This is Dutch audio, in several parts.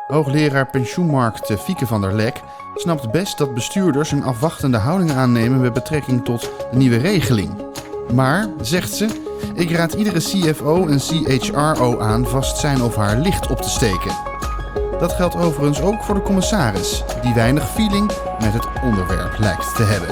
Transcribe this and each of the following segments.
Hoogleraar pensioenmarkt Fieke van der Lek snapt best dat bestuurders een afwachtende houding aannemen met betrekking tot de nieuwe regeling. Maar, zegt ze, ik raad iedere CFO en CHRO aan vast zijn of haar licht op te steken. Dat geldt overigens ook voor de commissaris, die weinig feeling met het onderwerp lijkt te hebben.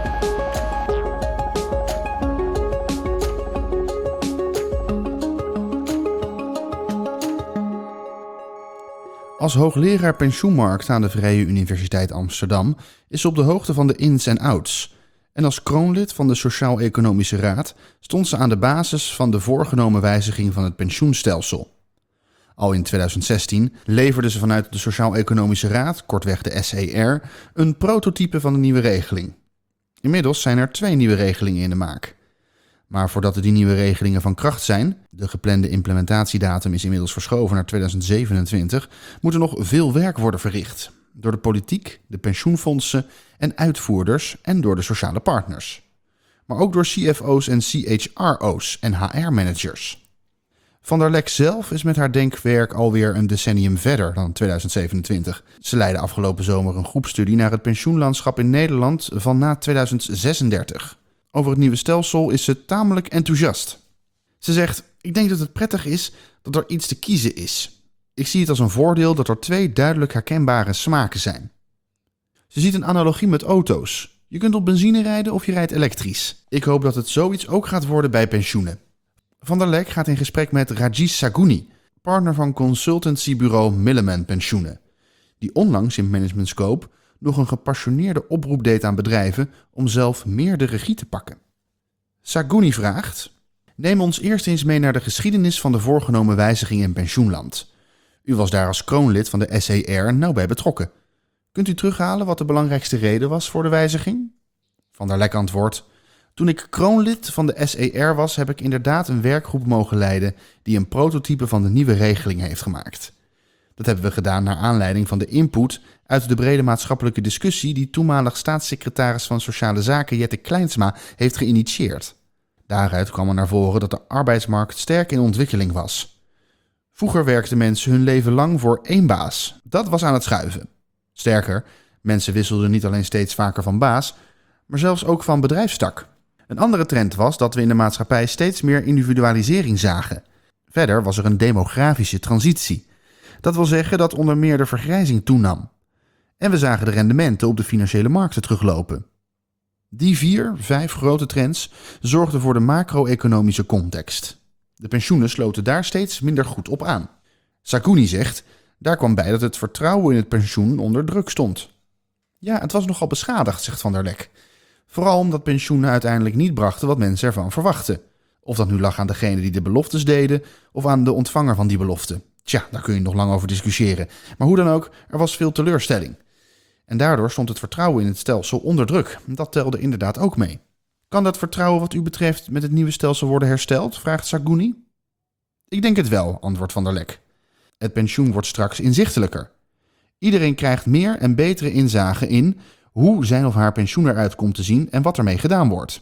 Als hoogleraar pensioenmarkt aan de Vrije Universiteit Amsterdam is ze op de hoogte van de ins en outs. En als kroonlid van de Sociaal-Economische Raad stond ze aan de basis van de voorgenomen wijziging van het pensioenstelsel. Al in 2016 leverde ze vanuit de Sociaal-Economische Raad, kortweg de SER, een prototype van de nieuwe regeling. Inmiddels zijn er 2 nieuwe regelingen in de maak. Maar voordat die nieuwe regelingen van kracht zijn, de geplande implementatiedatum is inmiddels verschoven naar 2027, moet er nog veel werk worden verricht. Door de politiek, de pensioenfondsen en uitvoerders en door de sociale partners. Maar ook door CFO's en CHRO's en HR-managers. Van der Lek zelf is met haar denkwerk alweer een decennium verder dan 2027. Ze leidde afgelopen zomer een groepstudie naar het pensioenlandschap in Nederland van na 2036. Over het nieuwe stelsel is ze tamelijk enthousiast. Ze zegt, ik denk dat het prettig is dat er iets te kiezen is. Ik zie het als een voordeel dat er 2 duidelijk herkenbare smaken zijn. Ze ziet een analogie met auto's. Je kunt op benzine rijden of je rijdt elektrisch. Ik hoop dat het zoiets ook gaat worden bij pensioenen. Van der Lek gaat in gesprek met Rajesh Sagooni, partner van consultancybureau Milliman Pensioenen, die onlangs in Management Scope nog een gepassioneerde oproep deed aan bedrijven om zelf meer de regie te pakken. Sagooni vraagt: neem ons eerst eens mee naar de geschiedenis van de voorgenomen wijziging in pensioenland. U was daar als kroonlid van de SER nauw bij betrokken. Kunt u terughalen wat de belangrijkste reden was voor de wijziging? Van der Lek antwoordt: toen ik kroonlid van de SER was, heb ik inderdaad een werkgroep mogen leiden die een prototype van de nieuwe regeling heeft gemaakt. Dat hebben we gedaan naar aanleiding van de input uit de brede maatschappelijke discussie die toenmalig staatssecretaris van Sociale Zaken Jette Kleinsma heeft geïnitieerd. Daaruit kwam er naar voren dat de arbeidsmarkt sterk in ontwikkeling was. Vroeger werkten mensen hun leven lang voor 1 baas. Dat was aan het schuiven. Sterker, mensen wisselden niet alleen steeds vaker van baas, maar zelfs ook van bedrijfstak. Een andere trend was dat we in de maatschappij steeds meer individualisering zagen. Verder was er een demografische transitie. Dat wil zeggen dat onder meer de vergrijzing toenam. En we zagen de rendementen op de financiële markten teruglopen. Die 4-5 grote trends zorgden voor de macro-economische context. De pensioenen sloten daar steeds minder goed op aan. Sagooni zegt, daar kwam bij dat het vertrouwen in het pensioen onder druk stond. Ja, het was nogal beschadigd, zegt Van der Lek. Vooral omdat pensioenen uiteindelijk niet brachten wat mensen ervan verwachten. Of dat nu lag aan degene die de beloftes deden of aan de ontvanger van die belofte. Tja, daar kun je nog lang over discussiëren. Maar hoe dan ook, er was veel teleurstelling. En daardoor stond het vertrouwen in het stelsel onder druk. Dat telde inderdaad ook mee. Kan dat vertrouwen wat u betreft met het nieuwe stelsel worden hersteld? Vraagt Sagooni. Ik denk het wel, antwoordt Van der Lek. Het pensioen wordt straks inzichtelijker. Iedereen krijgt meer en betere inzage in hoe zijn of haar pensioen eruit komt te zien en wat ermee gedaan wordt.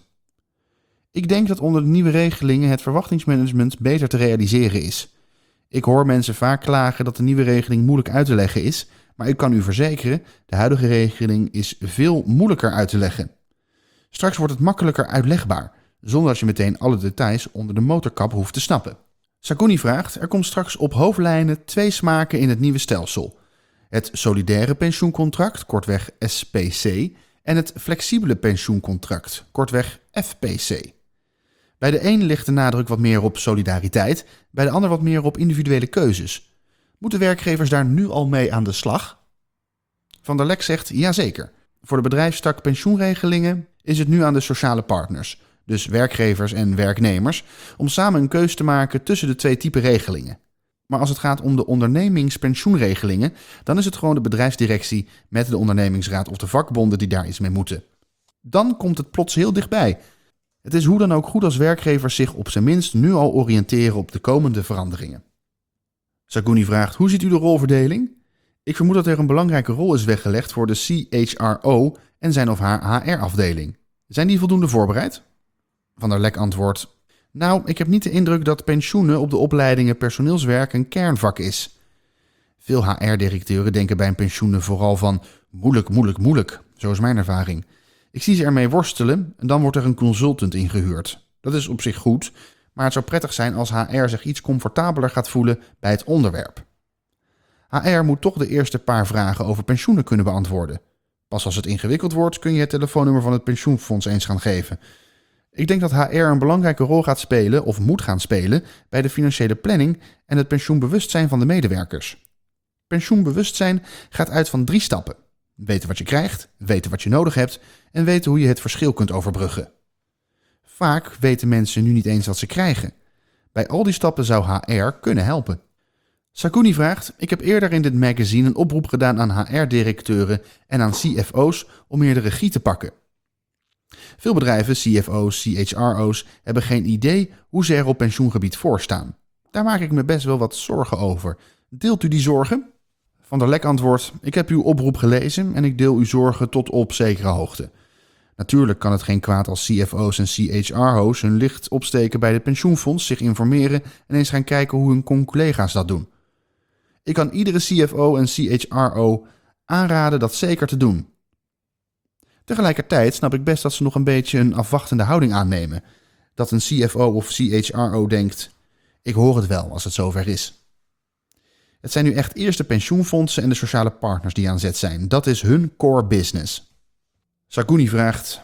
Ik denk dat onder de nieuwe regelingen het verwachtingsmanagement beter te realiseren is. Ik hoor mensen vaak klagen dat de nieuwe regeling moeilijk uit te leggen is, maar ik kan u verzekeren, de huidige regeling is veel moeilijker uit te leggen. Straks wordt het makkelijker uitlegbaar, zonder dat je meteen alle details onder de motorkap hoeft te snappen. Sagooni vraagt, er komt straks op hoofdlijnen 2 smaken in het nieuwe stelsel. Het solidaire pensioencontract, kortweg SPC, en het flexibele pensioencontract, kortweg FPC. Bij de een ligt de nadruk wat meer op solidariteit, bij de ander wat meer op individuele keuzes. Moeten werkgevers daar nu al mee aan de slag? Van der Lek zegt, jazeker. Voor de bedrijfstak pensioenregelingen is het nu aan de sociale partners, dus werkgevers en werknemers, om samen een keus te maken tussen de 2 typen regelingen. Maar als het gaat om de ondernemingspensioenregelingen, dan is het gewoon de bedrijfsdirectie met de ondernemingsraad of de vakbonden die daar iets mee moeten. Dan komt het plots heel dichtbij. Het is hoe dan ook goed als werkgevers zich op zijn minst nu al oriënteren op de komende veranderingen. Sagooni vraagt, hoe ziet u de rolverdeling? Ik vermoed dat er een belangrijke rol is weggelegd voor de CHRO en zijn of haar HR-afdeling. Zijn die voldoende voorbereid? Van der Lek antwoordt, nou, ik heb niet de indruk dat pensioenen op de opleidingen personeelswerk een kernvak is. Veel HR-directeuren denken bij een pensioen vooral van moeilijk, moeilijk, moeilijk. Zo is mijn ervaring. Ik zie ze ermee worstelen en dan wordt er een consultant ingehuurd. Dat is op zich goed, maar het zou prettig zijn als HR zich iets comfortabeler gaat voelen bij het onderwerp. HR moet toch de eerste paar vragen over pensioenen kunnen beantwoorden. Pas als het ingewikkeld wordt kun je het telefoonnummer van het pensioenfonds eens gaan geven. Ik denk dat HR een belangrijke rol gaat spelen of moet gaan spelen bij de financiële planning en het pensioenbewustzijn van de medewerkers. Pensioenbewustzijn gaat uit van 3 stappen. Weten wat je krijgt, weten wat je nodig hebt en weten hoe je het verschil kunt overbruggen. Vaak weten mensen nu niet eens wat ze krijgen. Bij al die stappen zou HR kunnen helpen. Sakuni vraagt, ik heb eerder in dit magazine een oproep gedaan aan HR-directeuren en aan CFO's om meer de regie te pakken. Veel bedrijven, CFO's, CHRO's, hebben geen idee hoe ze er op pensioengebied voor staan. Daar maak ik me best wel wat zorgen over. Deelt u die zorgen? Van der Lek antwoordt, ik heb uw oproep gelezen en ik deel uw zorgen tot op zekere hoogte. Natuurlijk kan het geen kwaad als CFO's en CHRO's hun licht opsteken bij het pensioenfonds, zich informeren en eens gaan kijken hoe hun collega's dat doen. Ik kan iedere CFO en CHRO aanraden dat zeker te doen. Tegelijkertijd snap ik best dat ze nog een beetje een afwachtende houding aannemen. Dat een CFO of CHRO denkt, ik hoor het wel als het zover is. Het zijn nu echt eerst de pensioenfondsen en de sociale partners die aan zet zijn. Dat is hun core business. Sakuni vraagt,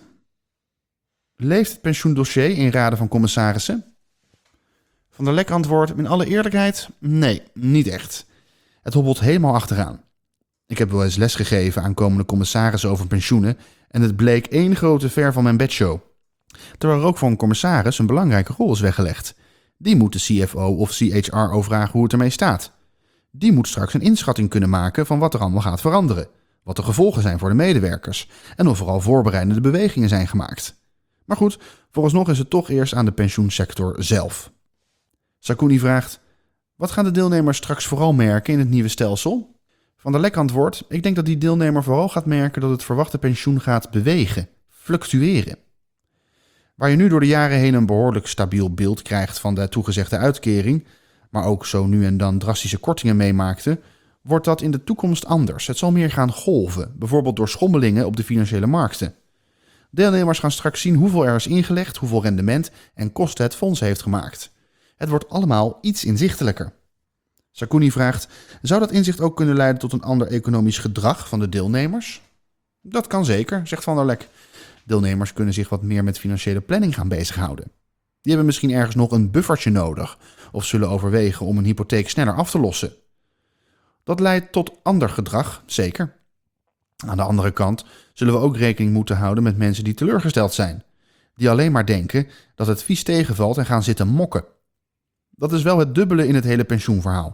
leeft het pensioendossier in raden van commissarissen? Van der Lek antwoordt, in alle eerlijkheid, nee, niet echt. Het hobbelt helemaal achteraan. Ik heb wel eens lesgegeven aan komende commissarissen over pensioenen en het bleek één grote ver van mijn bedshow. Terwijl er ook voor een commissaris een belangrijke rol is weggelegd. Die moet de CFO of CHRO vragen hoe het ermee staat. Die moet straks een inschatting kunnen maken van wat er allemaal gaat veranderen, wat de gevolgen zijn voor de medewerkers en of er al voorbereidende bewegingen zijn gemaakt. Maar goed, vooralsnog is het toch eerst aan de pensioensector zelf. Sakuni vraagt, wat gaan de deelnemers straks vooral merken in het nieuwe stelsel? Van der Lek antwoordt, ik denk dat die deelnemer vooral gaat merken dat het verwachte pensioen gaat bewegen, fluctueren. Waar je nu door de jaren heen een behoorlijk stabiel beeld krijgt van de toegezegde uitkering, maar ook zo nu en dan drastische kortingen meemaakte, wordt dat in de toekomst anders. Het zal meer gaan golven, bijvoorbeeld door schommelingen op de financiële markten. Deelnemers gaan straks zien hoeveel er is ingelegd, hoeveel rendement en kosten het fonds heeft gemaakt. Het wordt allemaal iets inzichtelijker. Sakuni vraagt, zou dat inzicht ook kunnen leiden tot een ander economisch gedrag van de deelnemers? Dat kan zeker, zegt Van der Lek. Deelnemers kunnen zich wat meer met financiële planning gaan bezighouden. Die hebben misschien ergens nog een buffertje nodig of zullen overwegen om een hypotheek sneller af te lossen. Dat leidt tot ander gedrag, zeker. Aan de andere kant zullen we ook rekening moeten houden met mensen die teleurgesteld zijn. Die alleen maar denken dat het vies tegenvalt en gaan zitten mokken. Dat is wel het dubbele in het hele pensioenverhaal.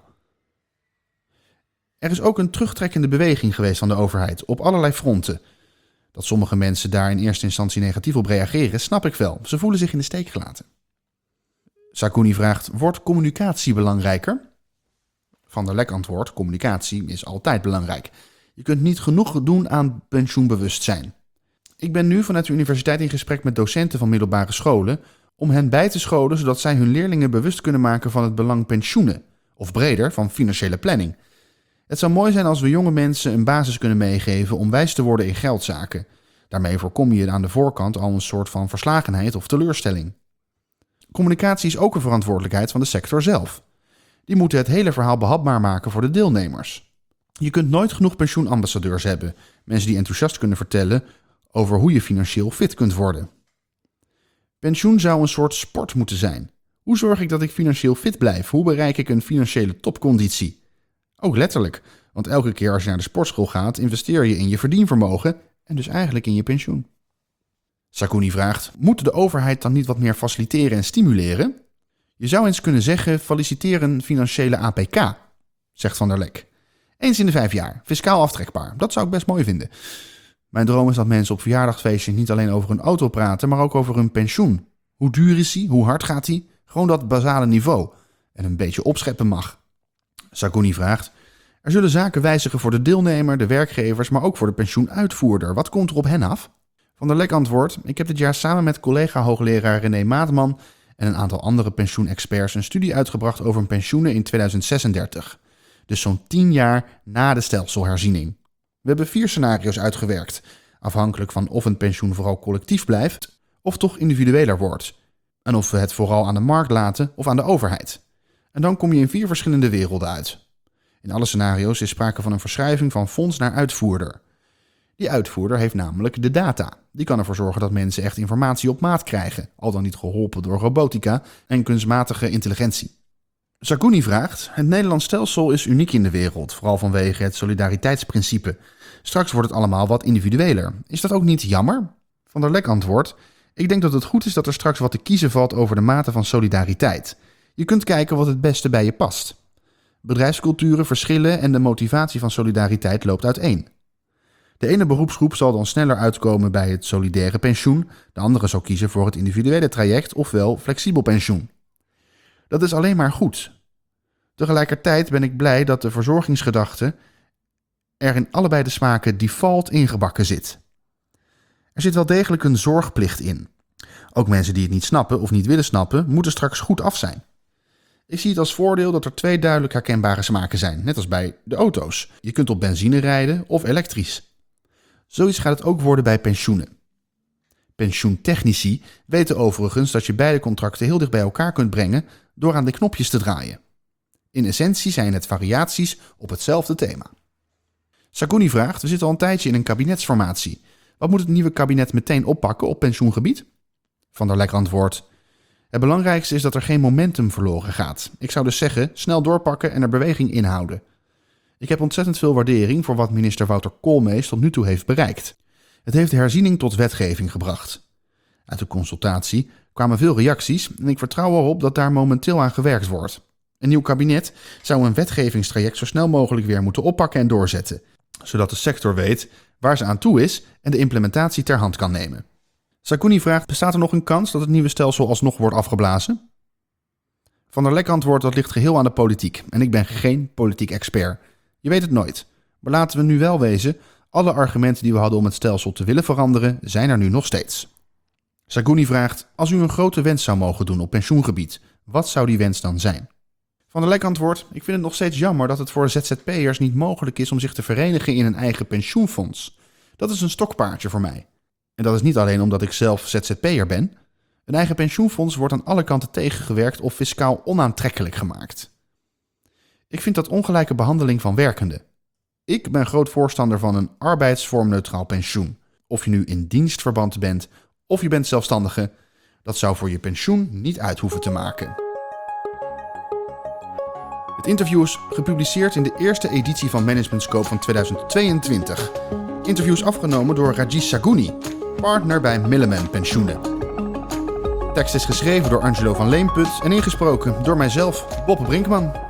Er is ook een terugtrekkende beweging geweest van de overheid op allerlei fronten. Dat sommige mensen daar in eerste instantie negatief op reageren, snap ik wel. Ze voelen zich in de steek gelaten. Sakuni vraagt, wordt communicatie belangrijker? Van der Lek antwoordt, communicatie is altijd belangrijk. Je kunt niet genoeg doen aan pensioenbewustzijn. Ik ben nu vanuit de universiteit in gesprek met docenten van middelbare scholen om hen bij te scholen zodat zij hun leerlingen bewust kunnen maken van het belang pensioenen, of breder, van financiële planning. Het zou mooi zijn als we jonge mensen een basis kunnen meegeven om wijs te worden in geldzaken. Daarmee voorkom je aan de voorkant al een soort van verslagenheid of teleurstelling. Communicatie is ook een verantwoordelijkheid van de sector zelf. Die moeten het hele verhaal behapbaar maken voor de deelnemers. Je kunt nooit genoeg pensioenambassadeurs hebben, mensen die enthousiast kunnen vertellen over hoe je financieel fit kunt worden. Pensioen zou een soort sport moeten zijn. Hoe zorg ik dat ik financieel fit blijf? Hoe bereik ik een financiële topconditie? Ook letterlijk, want elke keer als je naar de sportschool gaat, investeer je in je verdienvermogen en dus eigenlijk in je pensioen. Sakuni vraagt, moet de overheid dan niet wat meer faciliteren en stimuleren? Je zou eens kunnen zeggen, faciliteer een financiële APK, zegt Van der Lek. Eens in de 5 jaar, fiscaal aftrekbaar. Dat zou ik best mooi vinden. Mijn droom is dat mensen op verjaardagsfeestjes niet alleen over hun auto praten, maar ook over hun pensioen. Hoe duur is die? Hoe hard gaat die? Gewoon dat basale niveau. En een beetje opscheppen mag. Sakuni vraagt, er zullen zaken wijzigen voor de deelnemer, de werkgevers, maar ook voor de pensioenuitvoerder. Wat komt er op hen af? Van der Lek antwoordt, ik heb dit jaar samen met collega-hoogleraar René Maatman en een aantal andere pensioenexperts een studie uitgebracht over pensioenen in 2036. dus zo'n 10 jaar na de stelselherziening. We hebben 4 scenario's uitgewerkt, afhankelijk van of een pensioen vooral collectief blijft of toch individueler wordt. En of we het vooral aan de markt laten of aan de overheid. En dan kom je in 4 verschillende werelden uit. In alle scenario's is sprake van een verschuiving van fonds naar uitvoerder. Die uitvoerder heeft namelijk de data. Die kan ervoor zorgen dat mensen echt informatie op maat krijgen, al dan niet geholpen door robotica en kunstmatige intelligentie. Saguni vraagt: het Nederlands stelsel is uniek in de wereld, vooral vanwege het solidariteitsprincipe. Straks wordt het allemaal wat individueler. Is dat ook niet jammer? Van der Lek antwoordt: ik denk dat het goed is dat er straks wat te kiezen valt over de mate van solidariteit. Je kunt kijken wat het beste bij je past. Bedrijfsculturen verschillen en de motivatie van solidariteit loopt uiteen. De ene beroepsgroep zal dan sneller uitkomen bij het solidaire pensioen, de andere zal kiezen voor het individuele traject, ofwel flexibel pensioen. Dat is alleen maar goed. Tegelijkertijd ben ik blij dat de verzorgingsgedachte er in allebei de smaken default ingebakken zit. Er zit wel degelijk een zorgplicht in. Ook mensen die het niet snappen of niet willen snappen, moeten straks goed af zijn. Ik zie het als voordeel dat er 2 duidelijk herkenbare smaken zijn, net als bij de auto's. Je kunt op benzine rijden of elektrisch. Zoiets gaat het ook worden bij pensioenen. Pensioentechnici weten overigens dat je beide contracten heel dicht bij elkaar kunt brengen door aan de knopjes te draaien. In essentie zijn het variaties op hetzelfde thema. Saguni vraagt: we zitten al een tijdje in een kabinetsformatie. Wat moet het nieuwe kabinet meteen oppakken op pensioengebied? Van der Lek antwoordt: het belangrijkste is dat er geen momentum verloren gaat. Ik zou dus zeggen, snel doorpakken en er beweging inhouden. Ik heb ontzettend veel waardering voor wat minister Wouter Koolmees tot nu toe heeft bereikt. Het heeft de herziening tot wetgeving gebracht. Uit de consultatie kwamen veel reacties en ik vertrouw erop dat daar momenteel aan gewerkt wordt. Een nieuw kabinet zou een wetgevingstraject zo snel mogelijk weer moeten oppakken en doorzetten, zodat de sector weet waar ze aan toe is en de implementatie ter hand kan nemen. Saguni vraagt: bestaat er nog een kans dat het nieuwe stelsel alsnog wordt afgeblazen? Van der Lek antwoordt: dat ligt geheel aan de politiek en ik ben geen politiek expert. Je weet het nooit. Maar laten we nu wel wezen, alle argumenten die we hadden om het stelsel te willen veranderen, zijn er nu nog steeds. Saguni vraagt: als u een grote wens zou mogen doen op pensioengebied, wat zou die wens dan zijn? Van der Lek antwoordt: ik vind het nog steeds jammer dat het voor ZZP'ers niet mogelijk is om zich te verenigen in een eigen pensioenfonds. Dat is een stokpaardje voor mij. En dat is niet alleen omdat ik zelf ZZP'er ben. Een eigen pensioenfonds wordt aan alle kanten tegengewerkt of fiscaal onaantrekkelijk gemaakt. Ik vind dat ongelijke behandeling van werkenden. Ik ben groot voorstander van een arbeidsvormneutraal pensioen. Of je nu in dienstverband bent of je bent zelfstandige, dat zou voor je pensioen niet uit hoeven te maken. Het interview is gepubliceerd in de eerste editie van Management Scope van 2022. Interview is afgenomen door Rajesh Saguni, partner bij Milliman Pensioenen. Tekst is geschreven door Angelo van Leemput en ingesproken door mijzelf, Bob Brinkman.